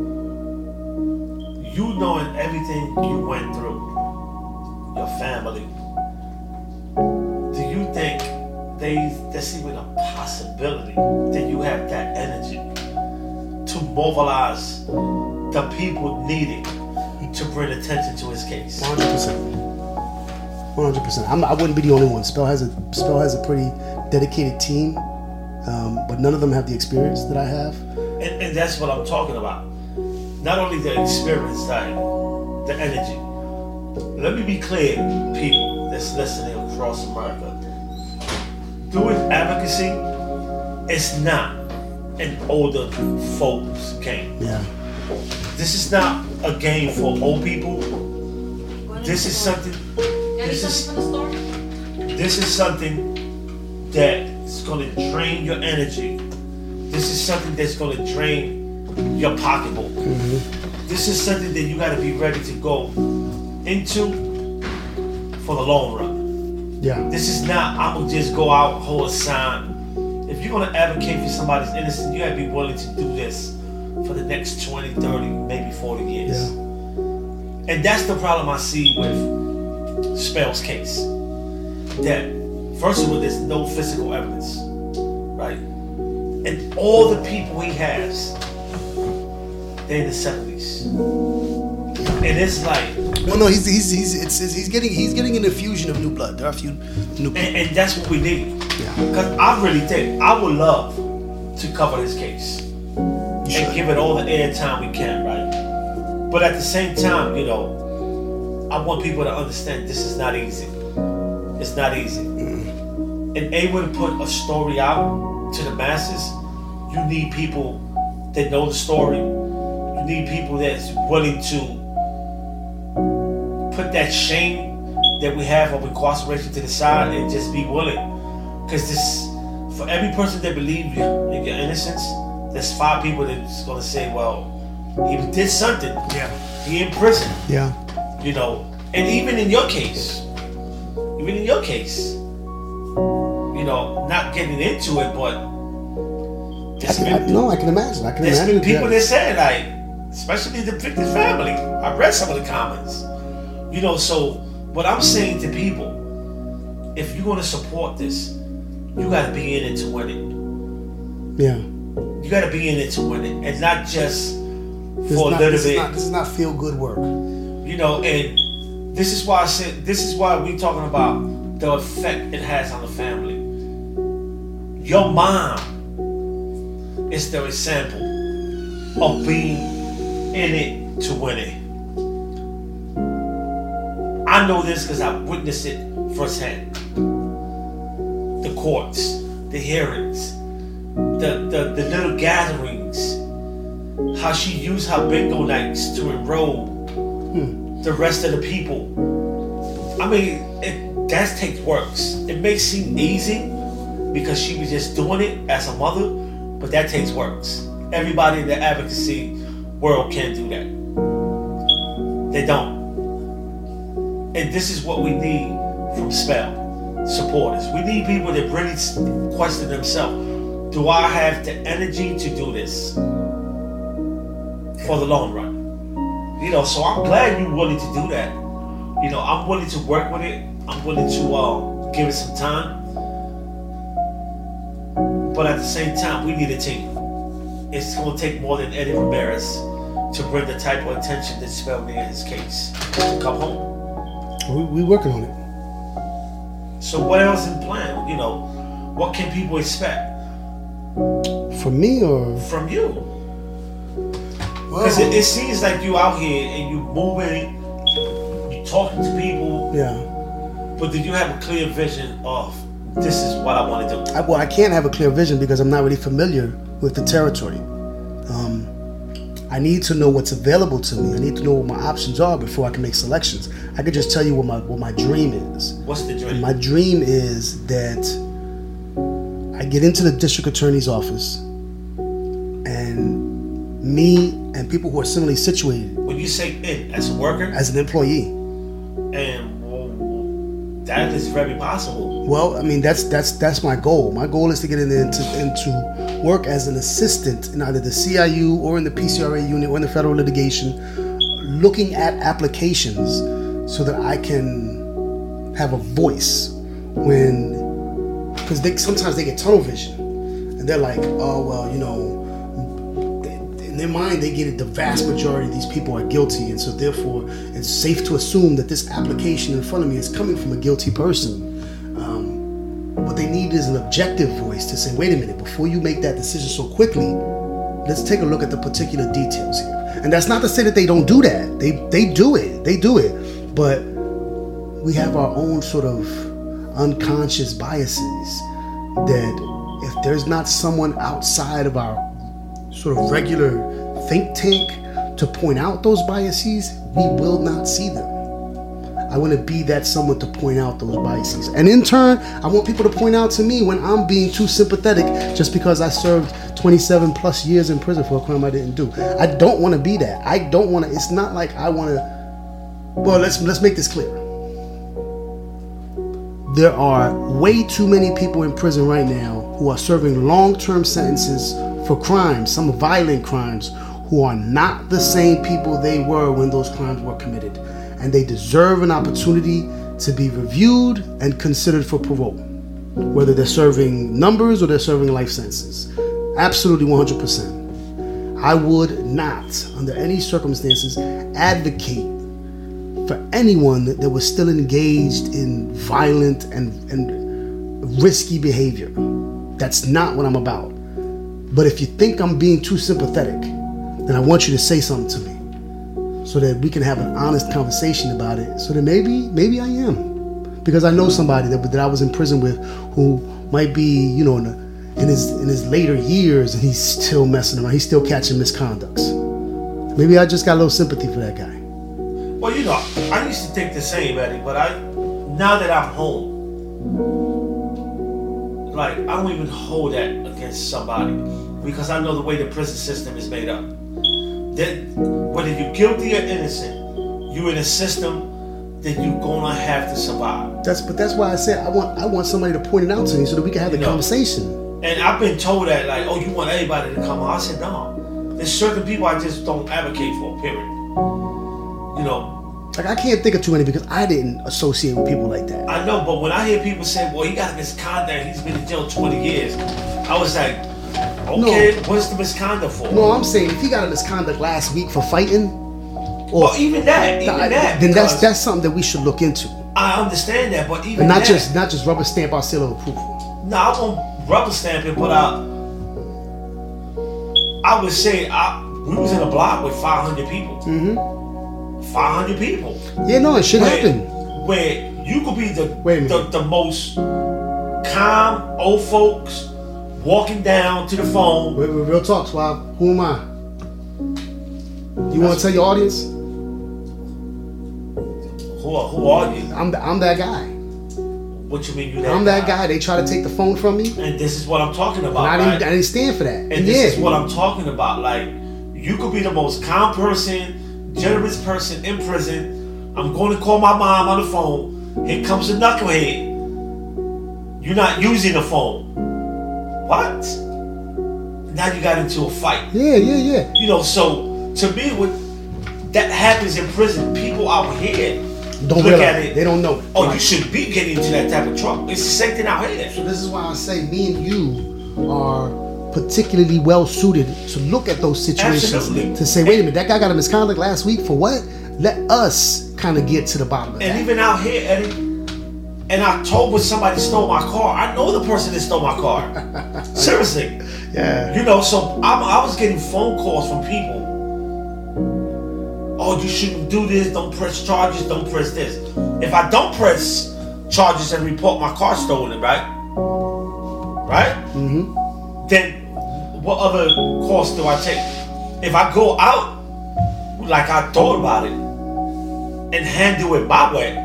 you knowing everything you went through, your family, do you think they, there's even a possibility that you have that energy to mobilize the people needing to bring attention to his case?
one hundred percent. one hundred percent. I'm, I wouldn't be the only one. Spell has a Spell has a pretty dedicated team, um, but none of them have the experience that I have.
And, and that's what I'm talking about. Not only the experience, like the energy. Let me be clear, people that's listening across America. Doing advocacy is not an older folks game.
Yeah.
This is not a game for old people. This is something. This is. This is something that's going to drain your energy. This is something that's going to drain your pocketbook.
Mm-hmm.
This is something that you got to be ready to go into for the long run.
Yeah.
This is not, I'm going to just go out, hold a sign. If you're going to advocate for somebody's innocence, you got to be willing to do this for the next twenty, thirty, maybe forty years.
Yeah.
And that's the problem I see with Spell's case. That, first of all, there's no physical evidence, right? And all the people he has, they're in the seventies. And it's like...
Well, no, he's he's he's it's, it's, he's getting he's getting an infusion of new blood. There are a few new people.
And, and that's what we need.
Yeah.
Because I really think, I would love to cover this case.
You
And
should.
give it all the airtime we can, right? But at the same time, you know, I want people to understand this is not easy. It's not easy.
Mm-hmm.
And able to put a story out to the masses, you need people that know the story. You need people that's willing to put that shame that we have of incarceration to the side and just be willing. Because this, for every person that believes you in your innocence, there's five people that's gonna say, well, he did something.
Yeah.
He in prison.
Yeah.
You know, and even in your case, even in your case, you know, not getting into it, but
I
there's
can, I,
been,
no, I can imagine. I can
there's
imagine
been people
that.
that said, like, especially the victim's family. I read some of the comments. You know, so what I'm saying to people, if you're gonna support this, you gotta be in it to win it.
Yeah.
You gotta be in it to win it, and not just
This is
for a
not,
little
this
bit.
Is not, this is not feel good work.
You know, and this is why I said, this is why we talking about the effect it has on the family. Your mom is the example of being in it to win it. I know this because I witnessed it firsthand. The courts, the hearings, the, the, the little gatherings, how she used her bingo nights to enroll
Hmm.
the rest of the people. I mean, it that takes works. It may seem easy because she was just doing it as a mother, but that takes works. Everybody in the advocacy world can't do that. They don't. And this is what we need from Spell supporters. We need people that really question themselves. Do I have the energy to do this for the long run? You know, so I'm glad you're willing to do that. You know, I'm willing to work with it. I'm willing to uh, give it some time. But at the same time, we need a team. It's going to take more than Eddie Ramirez to bring the type of attention that Spell needed in his case to come home.
We we working on it.
So what else in plan? You know, what can people expect
From me or
from you?
well,
Because it, it seems like you out here and you moving, you talking to people,
yeah.
but do you have a clear vision of this is what I want to do?
I, well, I can't have a clear vision because I'm not really familiar with the territory. Um, I need to know what's available to me. I need to know what my options are before I can make selections. I could just tell you what my what my dream is.
What's the dream?
And my dream is that I get into the district attorney's office, and me and people who are similarly situated
When you say it as a worker,
as an employee.
and well, that is very possible.
Well, I mean that's that's that's my goal. My goal is to get in there into, into work as an assistant in either the C I U or in the P C R A unit or in the federal litigation, looking at applications so that I can have a voice when, because they sometimes they get tunnel vision and they're like, oh well, you know, in their mind they get it. The vast majority of these people are guilty, and so therefore it's safe to assume that this application in front of me is coming from a guilty person. What they need is an objective voice to say, wait a minute, before you make that decision so quickly, let's take a look at the particular details here. And that's not to say that they don't do that. They they do it. They do it. But we have our own sort of unconscious biases that if there's not someone outside of our sort of regular think tank to point out those biases, we will not see them. I want to be that someone to point out those biases. And in turn, I want people to point out to me when I'm being too sympathetic just because I served twenty-seven plus years in prison for a crime I didn't do. I don't want to be that. I don't want to, it's not like I want to, well, let's let's make this clear. there are way too many people in prison right now who are serving long-term sentences for crimes, some violent crimes, who are not the same people they were when those crimes were committed. And they deserve an opportunity to be reviewed and considered for parole, whether they're serving numbers or they're serving life sentences. Absolutely one hundred percent. I would not, under any circumstances, advocate for anyone that, that was still engaged in violent and, and risky behavior. That's not what I'm about. But if you think I'm being too sympathetic, then I want you to say something to me so that we can have an honest conversation about it, so that maybe maybe I am. Because I know somebody that, that I was in prison with who might be, you know, in, a, in his in his later years, and he's still messing around. He's still catching misconducts. Maybe I just got a little sympathy for that guy.
Well, you know, I used to think the same, Eddie, but I, now that I'm home, like, I don't even hold that against somebody, because I know the way the prison system is made up. That whether you're guilty or innocent, you're in a system that you're gonna have to survive.
That's but that's why I said I want I want somebody to point it out to me so that we can have the
You know,
conversation.
And I've been told that, like, oh, you want everybody to come on. I said, no. There's certain people I just don't advocate for, period. You know.
Like, I can't think of too many because I didn't associate with people like that.
I know, but when I hear people say, well, he got misconduct, he's been in jail twenty years, I was like, okay, no. What's the misconduct for?
No, I'm saying if he got a misconduct last week for fighting, or
well, even that, even
th-
that,
then that's that's something that we should look into.
I understand that, but even
and not
that,
just not just rubber stamp our seal of approval.
No, I won't rubber stamp it, but I, I would say I, we was in a block with five hundred people.
Mm-hmm.
five hundred people.
Yeah, no, it should
where,
happen.
Where you could be the,
Wait a
the the most calm old folks walking down to the phone.
Wait, wait, real talk, Swab. Who am I? You want to tell your audience?
Who are, who are you?
I'm the, I'm that guy.
What you mean you that
I'm
guy?
that guy. They try to take the phone from me.
And this is what I'm talking about.
And I didn't
right?
I didn't stand for that.
And,
and
this
yeah.
is what I'm talking about. Like, you could be the most calm person, generous person in prison. I'm going to call my mom on the phone. Here comes a knucklehead. You're not using the phone. What? Now you got into a fight.
Yeah, yeah, yeah.
You know, so to me, what that happens in prison, people out here
don't
look
realize
at it.
They don't know it.
Oh,
right.
You should be getting into that type of trouble. It's the same thing out here.
So this is why I say me and you are particularly well suited to look at those situations.
Absolutely.
To say, wait a minute, that guy got a misconduct last week for what? Let us kind of get to the bottom of
and
that.
And even out here, Eddie, in October, somebody stole my car. I know the person that stole my car. Seriously.
Yeah.
You know, so I'm, I was getting phone calls from people. Oh, you shouldn't do this. Don't press charges. Don't press this. If I don't press charges and report my car stolen, right? Right?
Mm-hmm.
Then what other course do I take? If I go out like I thought about it and handle it my way,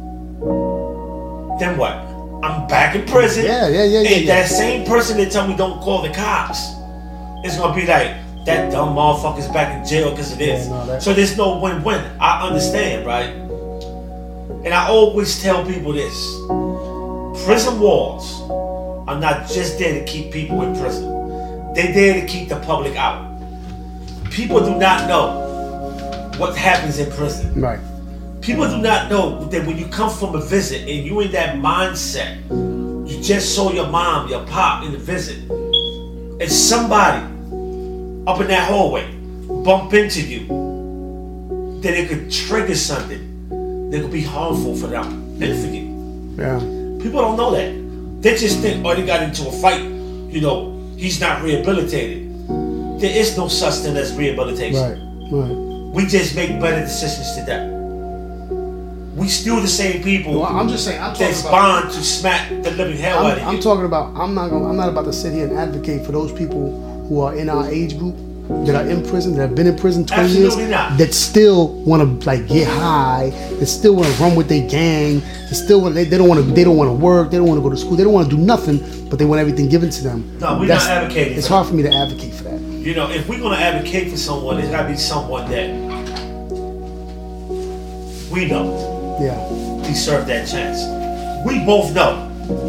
then what? I'm back in prison.
Yeah, yeah, yeah, yeah.
And
yeah.
that same person that tell me don't call the cops is gonna be like, that dumb motherfucker's back in jail because of this.
Yeah, no,
so there's no win-win. I understand, right? And I always tell people this. Prison walls are not just there to keep people in prison. They're there to keep the public out. People do not know what happens in prison.
Right.
People do not know that when you come from a visit and you in that mindset, you just saw your mom, your pop in the visit, and somebody up in that hallway bump into you, then it could trigger something that could be harmful for them and for you.
Yeah.
People don't know that. They just think, oh, they got into a fight, you know, he's not rehabilitated. There is no such thing as rehabilitation.
Right, right.
We just make better decisions today. We still the same people.
Well, I'm just saying. I'm talking
that's
about.
Bound to smack the living hell out
I'm,
of
I'm
you.
talking about. I'm not. Gonna, I'm not about to sit here and advocate for those people who are in our age group that are in prison, that have been in prison twenty
Absolutely
years,
not.
that still want to like get high, that still want to run with their gang, that still want, they, they don't want to. They don't want to work. They don't want to go to school. They don't want to do nothing, but they want everything given to them.
No, we're
That's,
not advocating.
It's
for
hard
that.
for me to advocate for that.
You know, if we're gonna advocate for someone, it's gotta be someone that we know
Yeah.
deserve that chance. we both know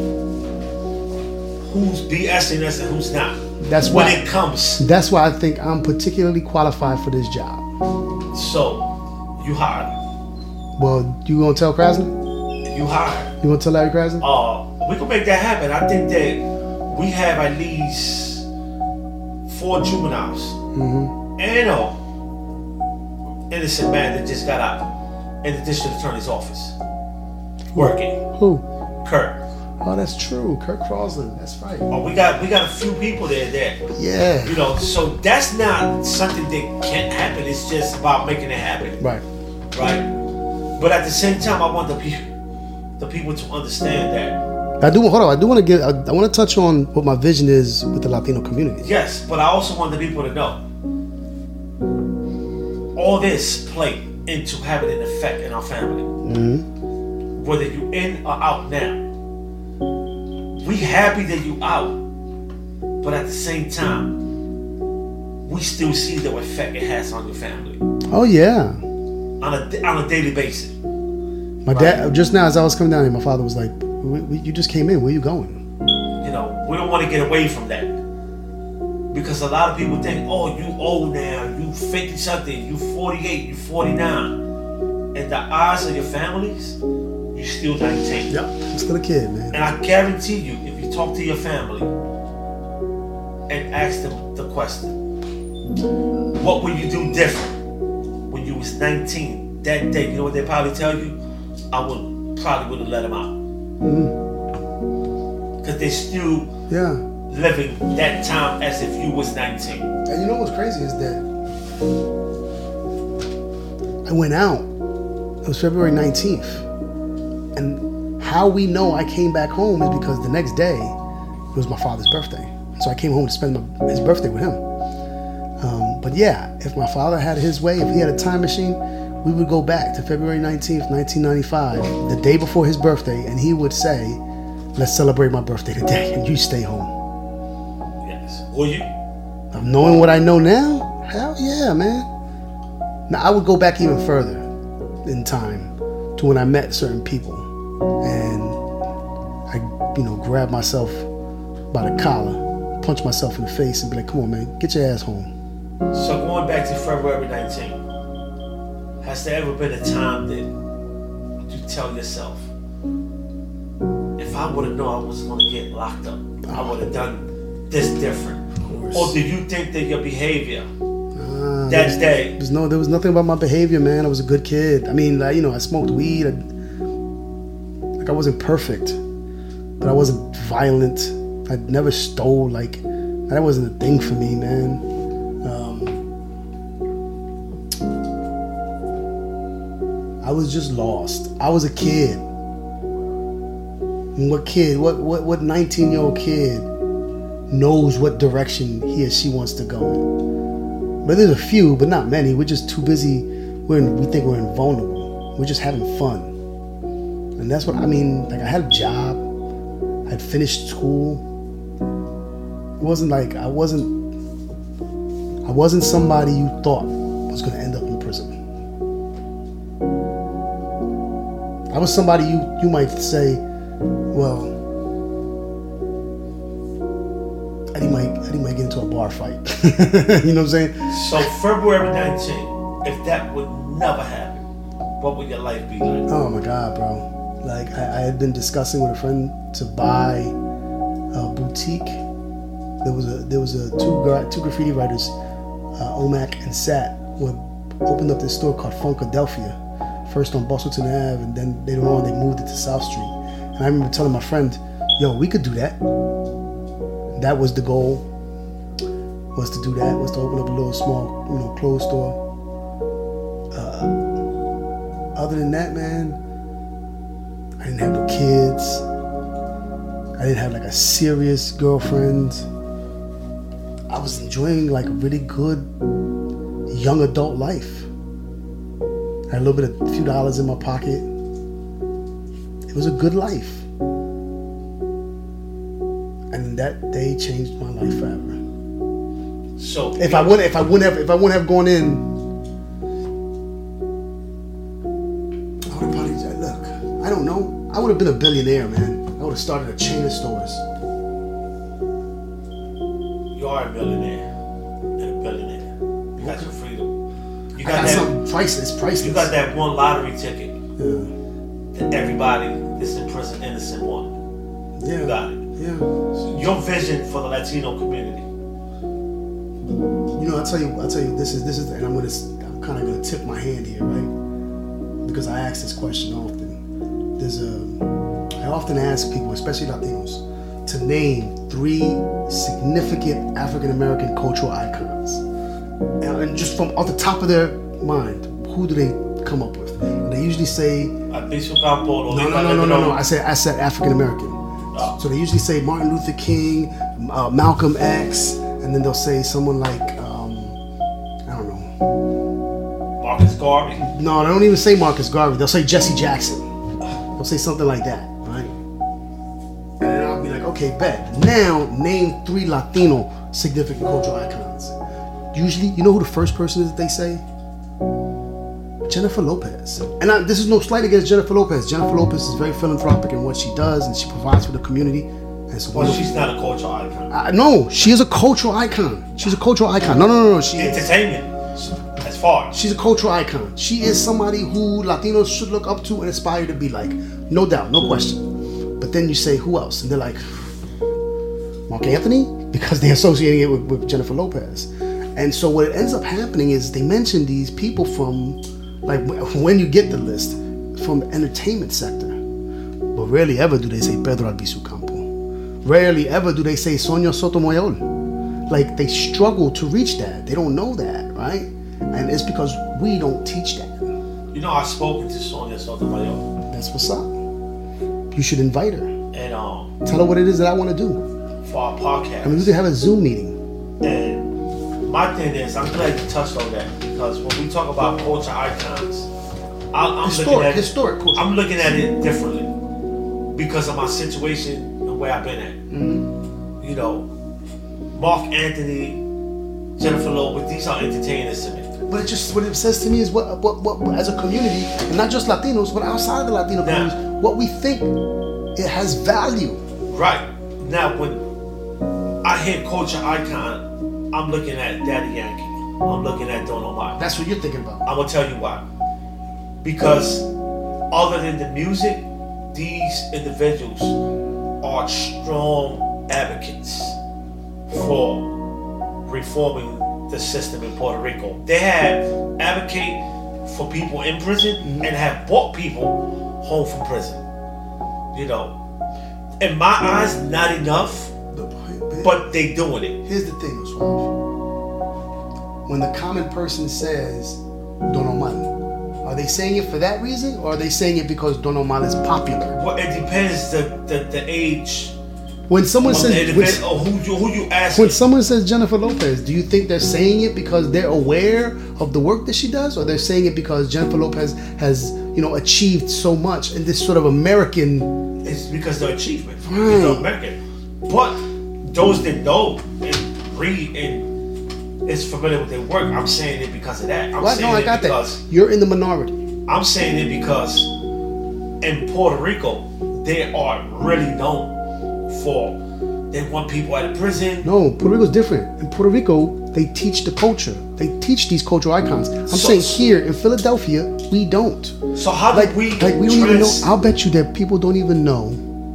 who's BSing us and who's not.
That's
when
why
it comes.
That's why I think I'm particularly qualified for this job.
So, you hired.
Well, you gonna tell Krasner?
You hired.
You gonna tell Larry Krasner?
Uh, we can make that happen. I think that we have at least four juveniles
Mm-hmm.
and a innocent man that just got out in the district attorney's office working.
Who?
Kurt.
Oh, that's true. Kurt Crosland. That's right.
Oh, we got we got a few people there that
Yeah.
you know. So that's not something that can't happen. It's just about making it happen.
Right.
Right. But at the same time, I want the people the people to understand that.
I do. Hold on. I do want to get. I, I want to touch on what my vision is with the Latino community.
Yes, but I also want the people to know all this play into having an effect in our family.
Mm-hmm.
Whether you in or out now, we happy that you out, but at the same time, we still see the effect it has on your family
Oh yeah.
on a on a daily basis.
My dad. Just now, as I was coming down here, my father was like, we, we, "You just came in. Where you going?"
You know, we don't want to get away from that. Because a lot of people think, oh, you old now, you fifty something, you forty-eight, you forty-nine. In the eyes of your families, you still nineteen.
Yep. I'm still a kid, man.
And I guarantee you, if you talk to your family and ask them the question, what would you do different when you was nineteen that day? You know what they probably tell you? I would probably would have let them out. Because
Mm-hmm.
they still
Yeah.
living that time as if you was nineteen.
And you know what's crazy is that I went out. It was February nineteenth. And how we know I came back home is because the next day it was my father's birthday. So I came home to spend my, his birthday with him. Um, but yeah, if my father had his way, if he had a time machine, we would go back to February nineteenth, nineteen ninety-five, the day before his birthday, and he would say, let's celebrate my birthday today, and you stay home.
Yes. Will you?
Of knowing what I know now, hell yeah, man. Now I would go back even further in time to when I met certain people, and I, you know, grab myself by the collar, punch myself in the face, and be like, "Come on, man, get your ass home."
So going back to February nineteenth, has there ever been a time that you tell yourself, if I would have known I was going to get locked up, I would have done this different? Or do you think that your behavior
Uh,
that day?
There's no, there was nothing about my behavior, man. I was a good kid. I mean, like, you know, I smoked weed. I, like I wasn't perfect, but I wasn't violent. I never stole. Like that wasn't a thing for me, man. Um, I was just lost. I was a kid. And what kid? What what what nineteen year old kid knows what direction he or she wants to go in? But there's a few, but not many. We're just too busy. We're in, we think we're invulnerable. We're just having fun, and that's what I mean. Like I had a job. I'd finished school. It wasn't like I wasn't. I wasn't somebody you thought was going to end up in prison. I was somebody you you might say, well, Eddie might Eddie might get into a bar fight. You know what I'm saying?
So February nineteenth, if that would never happen, what would your life be like?
Oh my God, bro. Like I, I had been discussing with a friend to buy a boutique. There was a there was a two gra- two graffiti writers, uh, Omac and Sat, who had opened up this store called Funkadelphia, first on Bustleton Avenue, and then later on they moved it to South Street. And I remember telling my friend, "Yo, we could do that." That was the goal. Was to do that. Was to open up a little small, you know, clothes store. Uh, other than that, man, I didn't have no kids. I didn't have like a serious girlfriend. I was enjoying like a really good young adult life. I had a little bit of a few dollars in my pocket. It was a good life. And that day changed my life forever.
So
If I would if I wouldn't have if I wouldn't have gone in, I would have probably look, I don't know. I would have been a billionaire, man. I would have started a chain of stores.
You are a millionaire and a billionaire. You got your freedom. You got,
I got
that,
something priceless, priceless.
You got that one lottery ticket
Yeah.
that everybody that's in prison innocent won.
Yeah.
You got it.
Yeah.
Your vision for the Latino community.
You know, I'll tell you, I'll tell you, this is, this is, and I'm gonna, I'm kind of gonna tip my hand here, right? Because I ask this question often. There's a, I often ask people, especially Latinos, to name three significant African American cultural icons, and, and just from off the top of their mind, who do they come up with? And they usually say,
Albizu Campo.
no, no, no, no, no, no. I said, I said African American.
Oh.
So they usually say Martin Luther King, uh, Malcolm X, and then they'll say someone like, um, I don't know.
Marcus Garvey.
No, they don't even say Marcus Garvey. They'll say Jesse Jackson. They'll say something like that, right? And then I'll be like, okay, bet. Now name three Latino significant cultural icons. Usually, you know who the first person is that they say? Jennifer Lopez. And I, this is no slight against Jennifer Lopez. Jennifer Lopez is very philanthropic in what she does, and she provides for the community. And it's
Well, she's not a cultural icon.
I, no, she is a cultural icon. She's a cultural icon. No, no, no, no. She is.
Entertainment. As far.
She's a cultural icon. She is somebody who Latinos should look up to and aspire to be like. No doubt, no question. But then you say, who else? And they're like, Mark Anthony? Because they're associating it with, with Jennifer Lopez. And so what ends up happening is they mention these people from, like, when you get the list, from the entertainment sector. But rarely ever do they say Pedro Albizu Campo. Rarely ever do they say Sonia Sotomayor. Like, they struggle to reach that. They don't know that, right? And it's because we don't teach that.
You know, I've spoken to Sonia Sotomayor.
That's what's up. You should invite her.
And um,
Tell her what it is that I want to do.
for our podcast.
I mean, we could have a Zoom meeting.
And my thing is, I'm glad you touched on that, because when we talk about culture icons, I, I'm
Historic,
looking at
historic culture.
I'm looking at it differently because of my situation and where I've been at.
Mm-hmm.
You know, Mark Anthony, Jennifer Lopez, these are entertainers to me.
But it just what it says to me is what, what, what, what as a community, and not just Latinos, but outside of the Latino
Now,
communities, what we think it has value.
Right. Now, when I hear culture icon, I'm looking at Daddy Yankee. I'm looking at Don Omar.
That's what you're thinking about.
I'm gonna tell you why. Because other than the music, these individuals are strong advocates for reforming the system in Puerto Rico. They have advocate for people in prison mm-hmm. and have brought people home from prison. You know, in my eyes, not enough, but they doing it.
Here's the thing, Suave. When the common person says Don Omar, are they saying it for that reason, or are they saying it because Don Omar is popular?
Well, it depends the the, the age.
When someone
Well,
says
it depends on who you, who you ask.
when someone says Jennifer Lopez, do you think they're saying it because they're aware of the work that she does, or they're saying it because Jennifer Lopez has, you know, achieved so much in this sort of American?
It's because of the achievement.
Right.
Because they're American. But those that know and read and is familiar with their work, I'm saying it because of that. I'm
What?
saying
No, I
it
got
because
that. You're in the minority.
I'm saying it because in Puerto Rico they are really known for they want people out of prison.
No, Puerto Rico's different. In Puerto Rico, they teach the culture. They teach these cultural icons. I'm
So-
saying here in Philadelphia, we don't.
So how
Like,
do we
like we don't even know.
trans-
I'll bet you that people don't even know.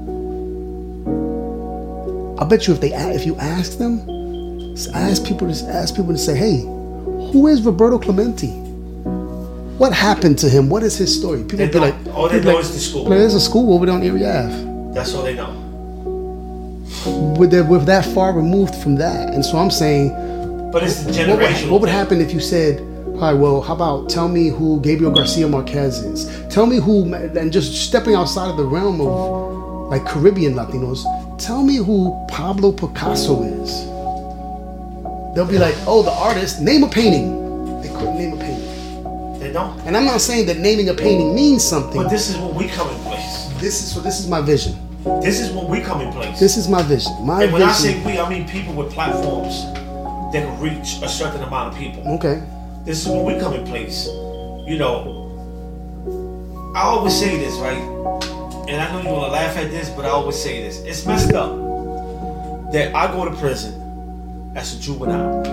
I'll bet you if they a- if you ask them, ask people to ask people to say, hey, who is Roberto Clemente? What happened to him? What is his story? People
They
be like,
don't. All they
people
know
like,
is the school.
There's a school over there on Erie Ave.
That's all they know.
With that, with that far removed from that, and so I'm saying,
But it's the
what would,
generational.
what would
thing.
happen if you said, all right, well, how about tell me who Gabriel Garcia Marquez is? Tell me who, and just stepping outside of the realm of like Caribbean Latinos, tell me who Pablo Picasso is. They'll be like, oh, the artist, name a painting. They couldn't name a painting.
They don't.
And I'm not saying that naming a painting means something.
But this is when we come in place.
This is so. This is my vision.
This is when we come in place.
This is my vision. My
and when
vision.
I say we, I mean people with platforms that can reach a certain amount of people.
Okay.
This is when we come in place. You know, I always say this, right? And I know you want to laugh at this, but I always say this. It's messed up that I go to prison as a juvenile,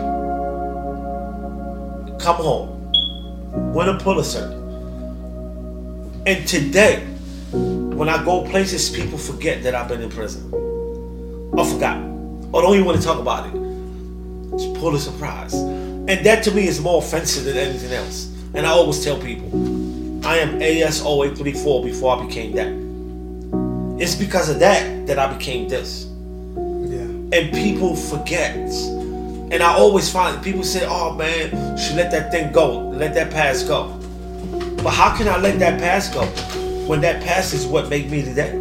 come home, win a Pulitzer, and today, when I go places, people forget that I've been in prison. Or forgot. Or don't even want to talk about it. It's Pulitzer Prize. And that to me is more offensive than anything else. And I always tell people, I am A S zero eight three four before I became that. It's because of that that I became this.
Yeah.
And people forget. And I always find people say, oh man, should let that thing go. Let that past go. But how can I let that past go when that past is what made me today?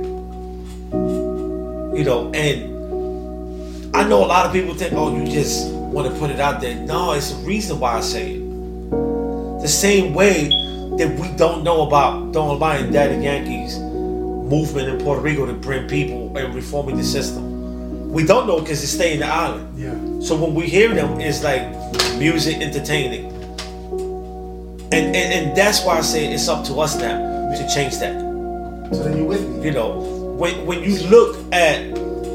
You know, and I know a lot of people think, oh, you just want to put it out there. No, it's a reason why I say it. The same way that we don't know about Don Omar and Daddy Yankee's movement in Puerto Rico to bring people and reforming the system. We don't know because they stay in the island.
Yeah.
So when we hear them, it's like music entertaining. And, and and that's why I say it's up to us now to change that.
So then you're with me.
You know, when when you look at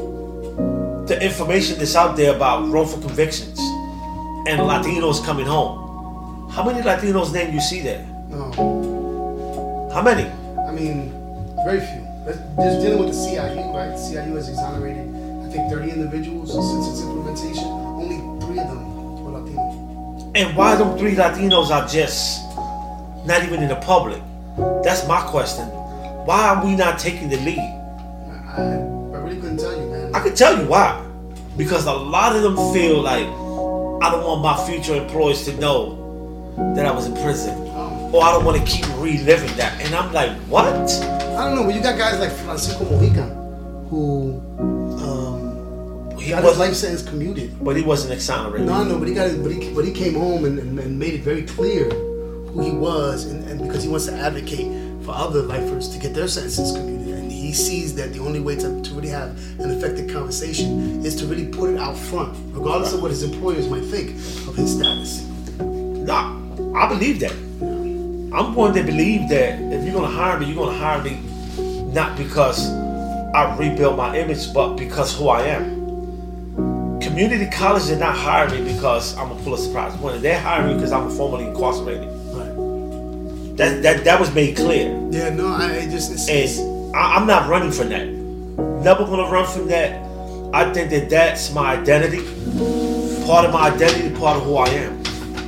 the information that's out there about wrongful convictions and Latinos coming home, how many Latinos names you see there?
No.
How many?
I mean, very few. Just dealing with the C I U, right? The C I U has exonerated, I think, thirty individuals since its implementation. Only three of them were Latino.
And why them three Latinos are just not even in the public? That's my question. Why are we not taking the lead?
I, I really couldn't tell you, man.
I can tell you why. Because a lot of them feel like, I don't want my future employees to know that I was in prison.
Oh.
Or I don't want to keep reliving that. And I'm like, what?
I don't know, but you got guys like Francisco Mojica, who um,
He
got his
wasn't-
life sentence commuted.
But he wasn't exonerated.
No, no, but he got it. But he, but he came home and, and, and made it very clear who he was, and, and because he wants to advocate for other lifers to get their sentences commuted, and he sees that the only way to, to really have an effective conversation is to really put it out front, regardless of what his employers might think of his status.
Nah, I believe that. I'm one that believe that if you're gonna hire me, you're gonna hire me not because I rebuilt my image, but because who I am. Community college did not hire me because I'm a Pulitzer Prize winner. They're hiring me because I'm formerly incarcerated.
Right.
That that that was made clear.
Yeah. No. I it just. It's, it's,
And I, I'm not running from that. Never gonna run from that. I think that that's my identity. Part of my identity, part of who I am.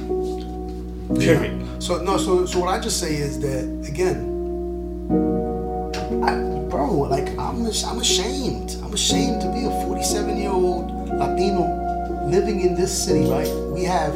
Period.
So no, so so what I just say is that again, I, bro, like I'm I'm ashamed. I'm ashamed to be a forty-seven year old Latino living in this city. Right? We have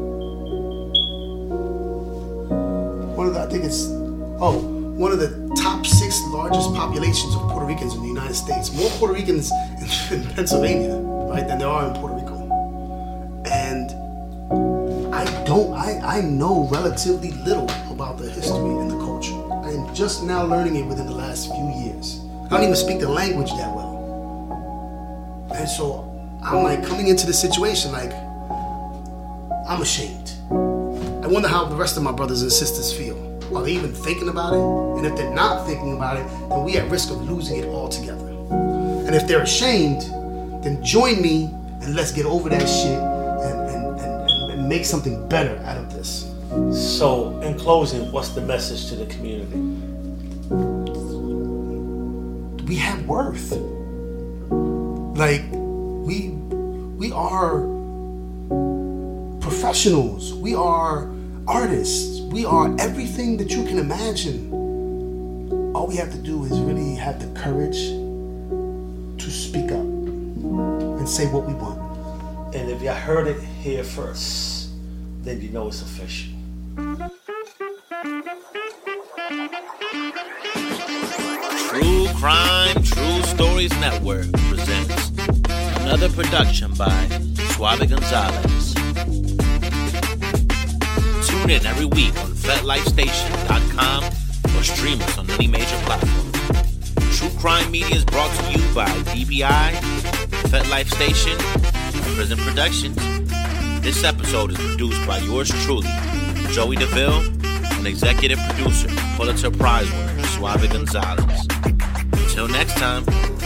one of the, I think it's oh one of the top six largest populations of Puerto Ricans in the United States. More Puerto Ricans in, in Pennsylvania, right, than there are in Puerto Rico, and I don't, I, I know relatively little about the history and the culture. I am just now learning it within the last few years. I don't even speak the language that well. And so I'm like coming into the situation like, I'm ashamed. I wonder how the rest of my brothers and sisters feel. Are they even thinking about it? And if they're not thinking about it, then we at risk of losing it altogether. And if they're ashamed, then join me and let's get over that shit and, and, and, and make something better out of this.
So, in closing, what's the message to the community?
We have worth. Like, we we are professionals. We are artists. We are everything that you can imagine. All we have to do is really have the courage to speak up and say what we want.
And if you heard it here first, then you know it's official.
True Crime True Stories Network presents another production by Suave Gonzalez. Tune in every week on Fet Life Station dot com or stream us on any major platform. True Crime Media is brought to you by D B I, Fet Life Station, and Prison Productions. This episode is produced by yours truly, Joey DeVille, and executive producer Pulitzer Prize winner Suave Gonzalez. Until next time.